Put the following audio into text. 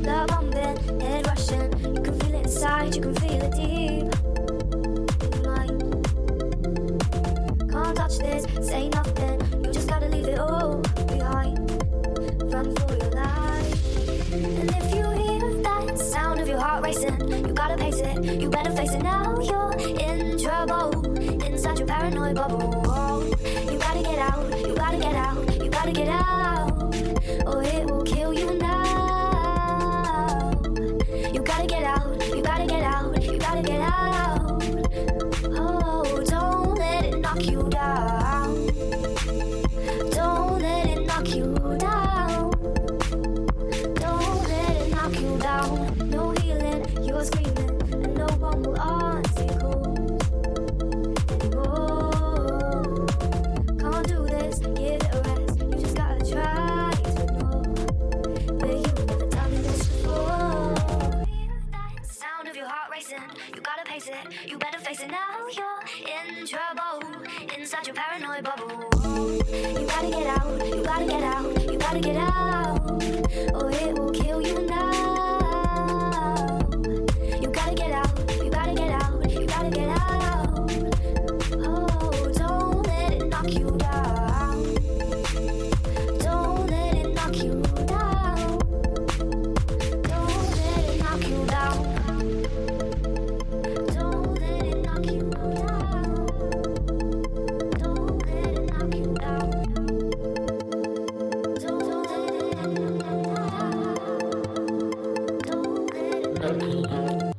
blood pumping, head rushing. You can feel it inside, you can feel it deep in your mind. Can't touch this, say nothing. You just gotta leave it all behind. Run for your life. And if you hear that sound of your heart racing, you gotta pace it, you better face it now. You're in trouble inside your paranoid bubble. You gotta get out, you gotta get out, you gotta get out, or it will kill you now. You gotta get out, you gotta get out, you gotta get out. Oh, don't let it knock you down. Don't let it knock you down. Don't let it knock you down. No healing, you're screaming, and no one will answer your calls anymore. Can't do this, give it a rest. You just gotta try to ignore, but you've never done this before. Hear that sound of your heart racing. You gotta pace it, you better face it now. You're in trouble inside your paranoid bubble. You gotta get out, you gotta get out, you gotta get out, or it will kill you now. You gotta get out, you gotta get out, you gotta get out. Oh, don't let it knock you down. Don't let it knock you down. Don't let it knock you down. Don't let it knock you down. Don't let it knock you down. Don't let it knock you down. Don't let it knock you down.